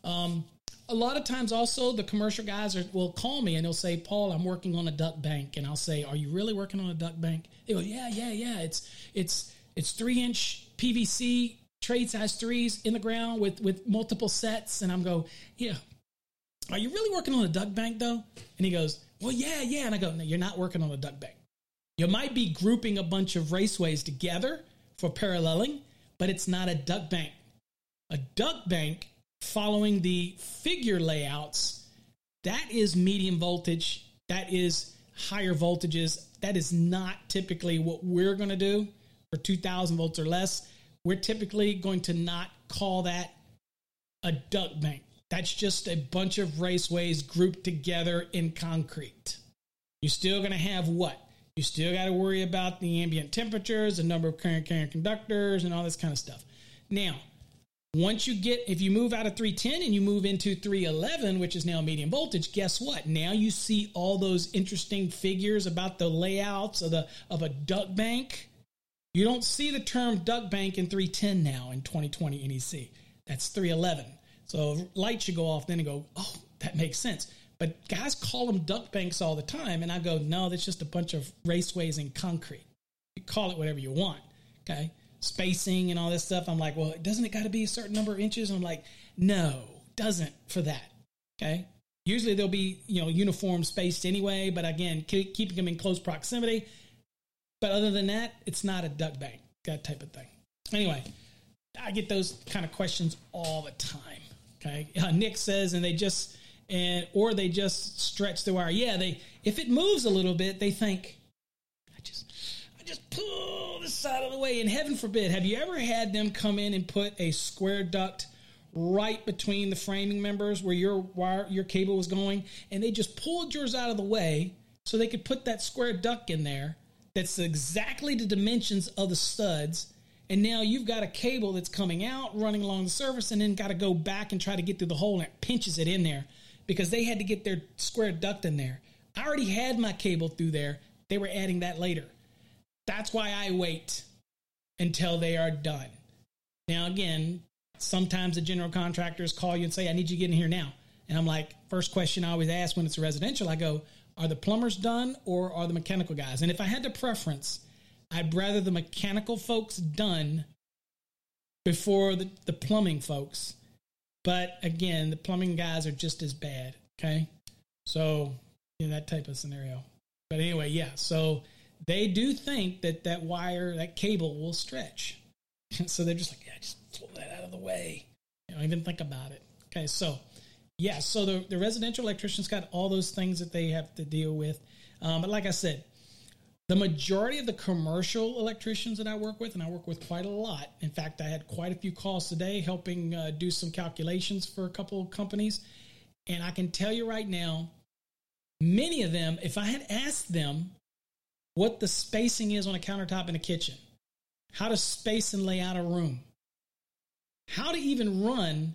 A lot of times also the commercial guys will call me and they'll say, Paul, I'm working on a duct bank. And I'll say, are you really working on a duct bank? They go, yeah. It's 3-inch PVC trade size 3s in the ground with multiple sets. And I'm go, yeah. Are you really working on a duct bank though? And he goes, well, yeah. And I go, no, you're not working on a duct bank. You might be grouping a bunch of raceways together for paralleling, but it's not a duct bank. A duct bank, following the figure layouts, that is medium voltage, that is higher voltages. That is not typically what we're going to do for 2,000 volts or less. We're typically going to not call that a duct bank. That's just a bunch of raceways grouped together in concrete. You're still going to have what? You still got to worry about the ambient temperatures, the number of current carrying conductors, and all this kind of stuff. Now, if you move out of 310 and you move into 311, which is now medium voltage, guess what? Now you see all those interesting figures about the layouts of a duct bank. You don't see the term duct bank in 310 now in 2020 NEC. That's 311. So light should go off then and go, oh, that makes sense. But guys call them duct banks all the time. And I go, no, that's just a bunch of raceways in concrete. You call it whatever you want, okay? Spacing and all this stuff. I'm like, well, doesn't it got to be a certain number of inches? And I'm like, no, doesn't for that, okay? Usually they'll be, uniform spaced anyway. But again, keeping them in close proximity. But other than that, it's not a duct bank, that type of thing. Anyway, I get those kind of questions all the time, okay? Nick says, they just stretch the wire. Yeah, if it moves a little bit, they think, I just pull this side of the way. And heaven forbid, have you ever had them come in and put a square duct right between the framing members where your cable was going, and they just pulled yours out of the way so they could put that square duct in there that's exactly the dimensions of the studs, and now you've got a cable that's coming out, running along the surface, and then got to go back and try to get through the hole, and it pinches it in there because they had to get their square duct in there. I already had my cable through there. They were adding that later. That's why I wait until they are done. Now, again, sometimes the general contractors call you and say, I need you to get in here now. And I'm like, first question I always ask when it's a residential, I go, are the plumbers done or are the mechanical guys? And if I had to preference, I'd rather the mechanical folks done before the plumbing folks. But again, the plumbing guys are just as bad. Okay. So, that type of scenario. But anyway, yeah. So they do think that wire, that cable will stretch. So they're just like, yeah, just pull that out of the way. Don't even think about it. Okay. So, yeah. So the residential electricians got all those things that they have to deal with. But like I said, the majority of the commercial electricians that I work with, and I work with quite a lot. In fact, I had quite a few calls today helping do some calculations for a couple of companies. And I can tell you right now, many of them, if I had asked them what the spacing is on a countertop in a kitchen, how to space and lay out a room, how to even run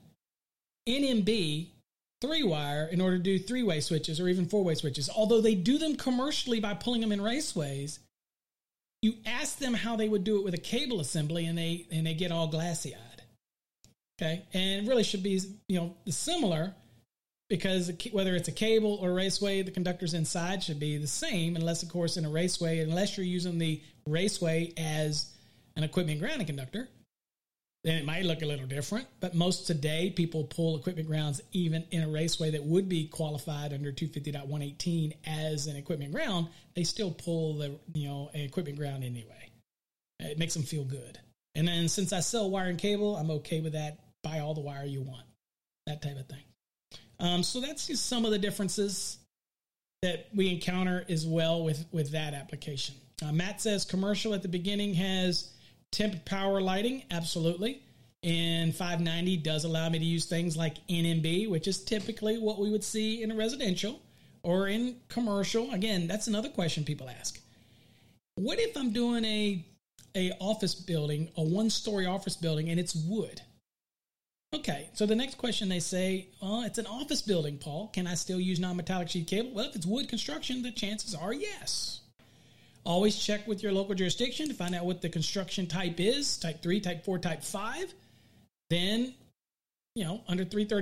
NMB 3-wire in order to do 3-way switches or even 4-way switches, although they do them commercially by pulling them in raceways, you ask them how they would do it with a cable assembly and they get all glassy-eyed. Okay? And it really should be, similar, because whether it's a cable or a raceway, the conductors inside should be the same, unless, of course, in a raceway, unless you're using the raceway as an equipment grounding conductor, then it might look a little different. But most today, people pull equipment grounds even in a raceway that would be qualified under 250.118 as an equipment ground. They still pull an equipment ground anyway. It makes them feel good. And then since I sell wire and cable, I'm okay with that. Buy all the wire you want, that type of thing. So that's just some of the differences that we encounter as well with that application. Matt says commercial at the beginning has temp power lighting. Absolutely. And 590 does allow me to use things like NMB, which is typically what we would see in a residential or in commercial. Again, that's another question people ask. What if I'm doing a office building, a 1-story office building, and it's wood? Okay, so the next question they say, it's an office building, Paul. Can I still use non-metallic sheath cable? Well, if it's wood construction, the chances are yes. Always check with your local jurisdiction to find out what the construction type is, type 3, type 4, type 5. Then, under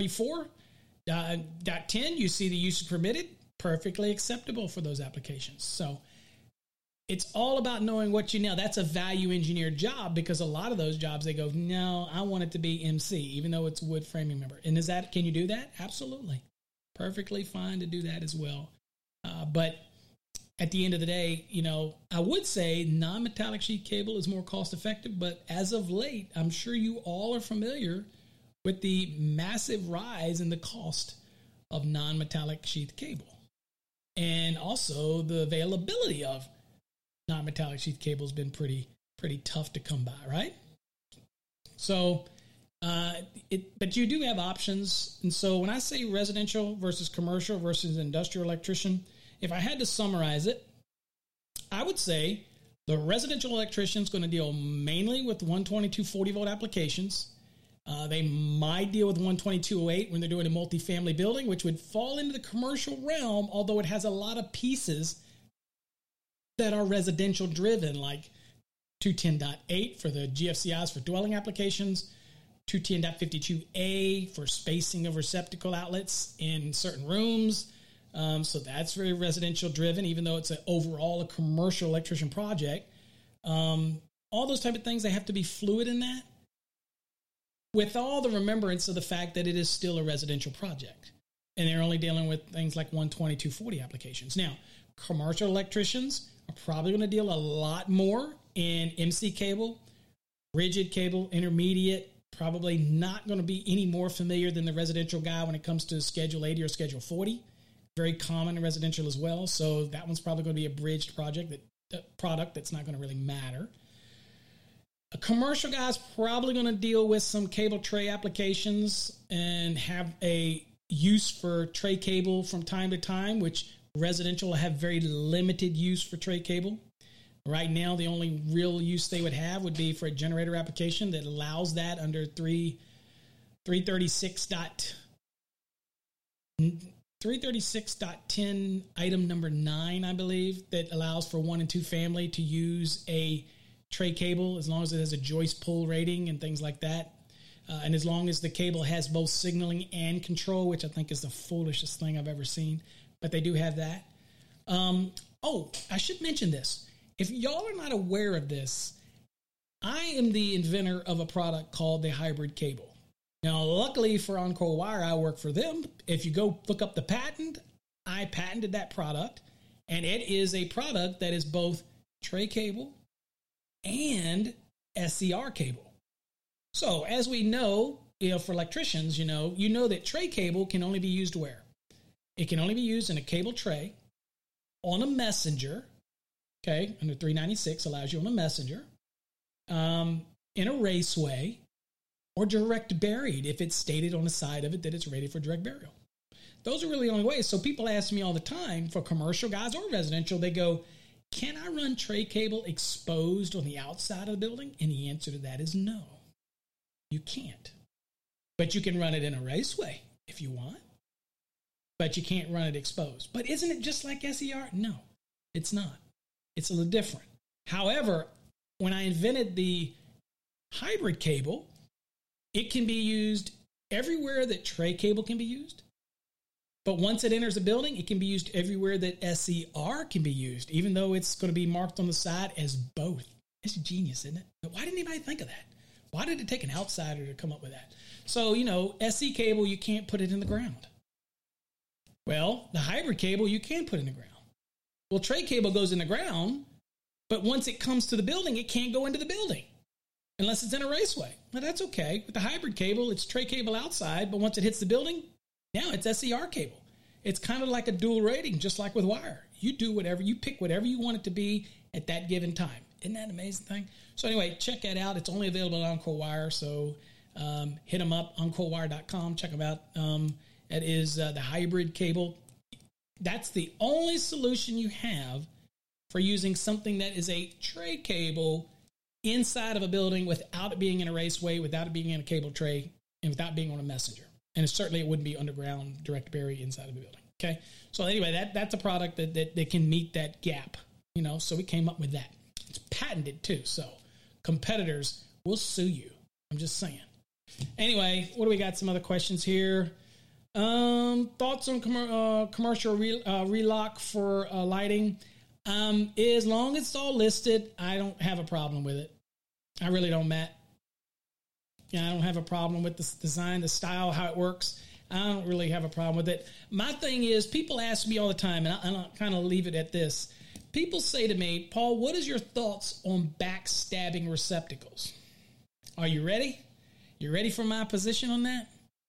334.10, you see the use permitted, perfectly acceptable for those applications. So it's all about knowing what you know. That's a value engineered job, because a lot of those jobs, they go, no, I want it to be MC, even though it's wood framing member. And can you do that? Absolutely. Perfectly fine to do that as well. But at the end of the day, I would say non-metallic sheath cable is more cost effective, but as of late, I'm sure you all are familiar with the massive rise in the cost of non-metallic sheath cable. And also the availability of non-metallic sheath cable has been pretty tough to come by, right? So, but you do have options. And so when I say residential versus commercial versus industrial electrician, if I had to summarize it, I would say the residential electrician is going to deal mainly with 122 40-volt applications. They might deal with 12208 when they're doing a multifamily building, which would fall into the commercial realm, although it has a lot of pieces that are residential driven, like 210.8 for the GFCIs for dwelling applications, 210.52a for spacing of receptacle outlets in certain rooms. So that's very residential driven, even though it's overall a commercial electrician project. All those type of things, they have to be fluid in that, with all the remembrance of the fact that it is still a residential project. And they're only dealing with things like 12240 applications. Now, commercial electricians are probably going to deal a lot more in MC cable, rigid cable, intermediate, probably not going to be any more familiar than the residential guy when it comes to Schedule 80 or Schedule 40. Very common in residential as well. So that one's probably going to be a bridged product that's not going to really matter. A commercial guy's probably going to deal with some cable tray applications and have a use for tray cable from time to time, which residential will have very limited use for tray cable. Right now, the only real use they would have would be for a generator application that allows that under 336.10 item number 9, I believe, that allows for 1 and 2 family to use a tray cable as long as it has a joist pull rating and things like that. And as long as the cable has both signaling and control, which I think is the foolishest thing I've ever seen, but they do have that. I should mention this. If y'all are not aware of this, I am the inventor of a product called the hybrid cable. Now, luckily for Encore Wire, I work for them. If you go look up the patent, I patented that product, and it is a product that is both tray cable and SCR cable. So, as we know, for electricians, you know that tray cable can only be used where? It can only be used in a cable tray, on a messenger, okay, under 396 allows you on a messenger, in a raceway, or direct buried if it's stated on the side of it that it's rated for direct burial. Those are really the only ways. So people ask me all the time, for commercial guys or residential, they go, can I run tray cable exposed on the outside of the building? And the answer to that is no, you can't. But you can run it in a raceway if you want, but you can't run it exposed. But isn't it just like SCR? No, it's not. It's a little different. However, when I invented the hybrid cable, it can be used everywhere that tray cable can be used. But once it enters a building, it can be used everywhere that SCR can be used, even though it's going to be marked on the side as both. It's genius, isn't it? But why didn't anybody think of that? Why did it take an outsider to come up with that? So, SC cable, you can't put it in the ground. Well, the hybrid cable, you can put in the ground. Well, tray cable goes in the ground, but once it comes to the building, it can't go into the building unless it's in a raceway. Well, that's okay. With the hybrid cable, it's tray cable outside, but once it hits the building, now it's SCR cable. It's kind of like a dual rating, just like with wire. You do whatever, you pick whatever you want it to be at that given time. Isn't that an amazing thing? So anyway, check that out. It's only available on Encore Wire, so hit them up, EncoreWire.com. Check them out. That is the hybrid cable. That's the only solution you have for using something that is a tray cable inside of a building without it being in a raceway, without it being in a cable tray, and without being on a messenger. And certainly it wouldn't be underground direct bury inside of a building. Okay. So anyway, that's a product that can meet that gap, so we came up with that. It's patented too. So competitors will sue you. I'm just saying. Anyway, what do we got? Some other questions here. Thoughts on commercial relock for lighting. As long as it's all listed, I don't have a problem with it. I really don't, Matt. I don't have a problem with the design, the style, how it works. I don't really have a problem with it. My thing is, people ask me all the time, and I'll kind of leave it at this. People say to me, Paul, what is your thoughts on backstabbing receptacles? Are you ready? You ready for my position on that?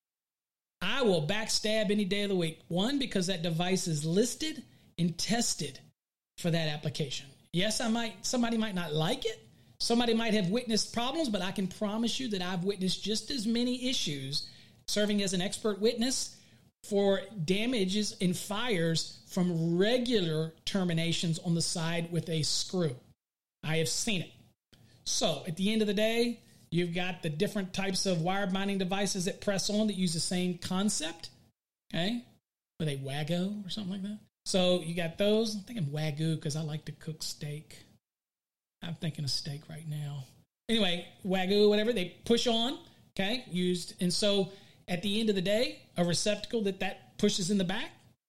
I will backstab any day of the week. One, because that device is listed and tested for that application. Yes, somebody might not like it. Somebody might have witnessed problems, but I can promise you that I've witnessed just as many issues serving as an expert witness for damages and fires from regular terminations on the side with a screw. I have seen it. So at the end of the day, you've got the different types of wire binding devices that press on that use the same concept. Okay. With a Wagyu or something like that. So you got those. I'm thinking Wagyu because I like to cook steak. I'm thinking of steak right now. Anyway, Wagyu, whatever, they push on, okay, used. And so at the end of the day, a receptacle that pushes in the back,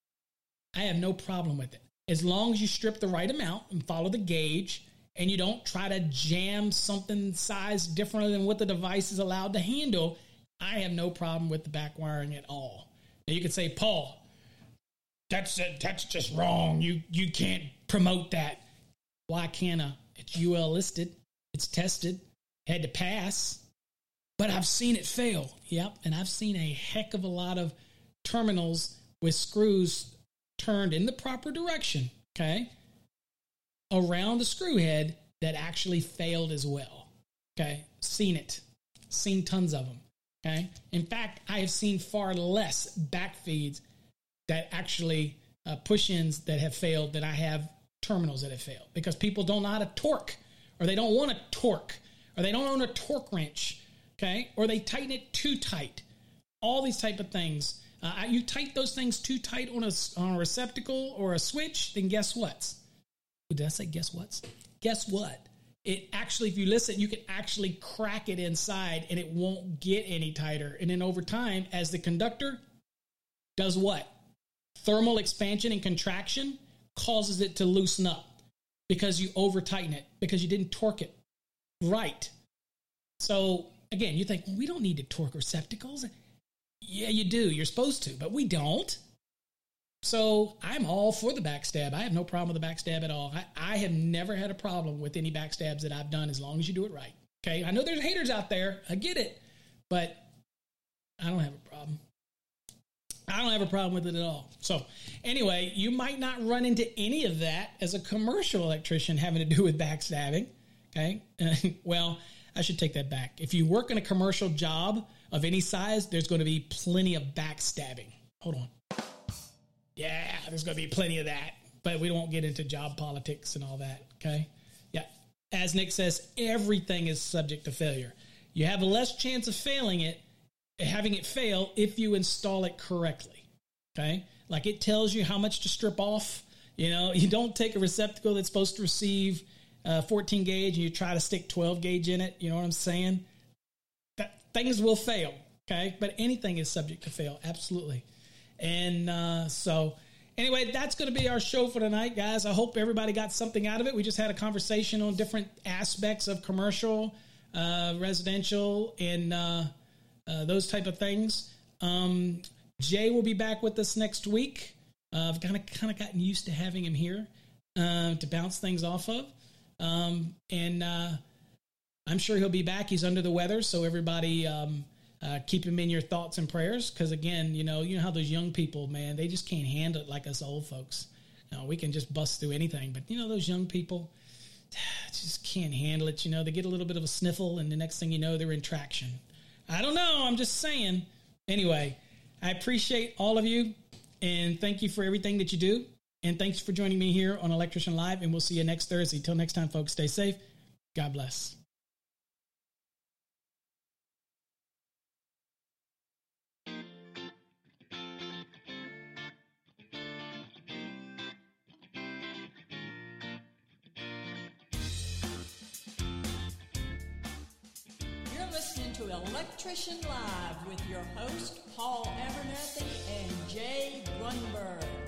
I have no problem with it. As long as you strip the right amount and follow the gauge and you don't try to jam something size different than what the device is allowed to handle, I have no problem with the back wiring at all. Now you could say, Paul, that's just wrong. You can't promote that. Why can't I? It's UL listed. It's tested. Had to pass. But I've seen it fail. Yep. And I've seen a heck of a lot of terminals with screws turned in the proper direction, okay, around the screw head that actually failed as well. Okay. Seen it. Seen tons of them. Okay. In fact, I have seen far less back feeds that actually push-ins that have failed than I have terminals that have failed, because people don't know how to torque, or they don't want to torque, or they don't own a torque wrench, okay, or they tighten it too tight. All these type of things. You tighten those things too tight on a receptacle or a switch, then guess what? Did I say guess what? Guess what? It actually, if you listen, you can actually crack it inside and it won't get any tighter. And then over time, as the conductor does what? Thermal expansion and contraction causes it to loosen up because you over tighten it, because you didn't torque it right. So again, you think, well, we don't need to torque receptacles. Yeah, you do. You're supposed to, but we don't. So I'm all for the backstab. I have no problem with the backstab at all. I have never had a problem with any backstabs that I've done as long as you do it right. Okay, I know there's haters out there. I get it. But I don't have a problem. I don't have a problem with it at all. So anyway, you might not run into any of that as a commercial electrician having to do with backstabbing. Okay, well, I should take that back. If you work in a commercial job of any size, there's going to be plenty of backstabbing. Hold on. Yeah, there's going to be plenty of that, but we won't get into job politics and all that, okay? Yeah, as Nick says, everything is subject to failure. You have a less chance of having it fail if you install it correctly, okay? Like it tells you how much to strip off. You know, you don't take a receptacle that's supposed to receive 14 gauge and you try to stick 12 gauge in it. You know what I'm saying? Things will fail, okay? But anything is subject to fail, absolutely. And so anyway, that's going to be our show for tonight, guys. I hope everybody got something out of it. We just had a conversation on different aspects of commercial, residential, and those type of things. Jay will be back with us next week. I've kind of gotten used to having him here to bounce things off of. And I'm sure he'll be back. He's under the weather, so everybody keep him in your thoughts and prayers. Because again, you know how those young people, man, they just can't handle it like us old folks. You know, we can just bust through anything, but those young people just can't handle it. They get a little bit of a sniffle, and the next thing you know, they're in traction. I don't know. I'm just saying. Anyway, I appreciate all of you, and thank you for everything that you do. And thanks for joining me here on Electrician Live, and we'll see you next Thursday. Till next time, folks, stay safe. God bless. To Electrician Live with your host, Paul Abernathy and Jay Grunberg.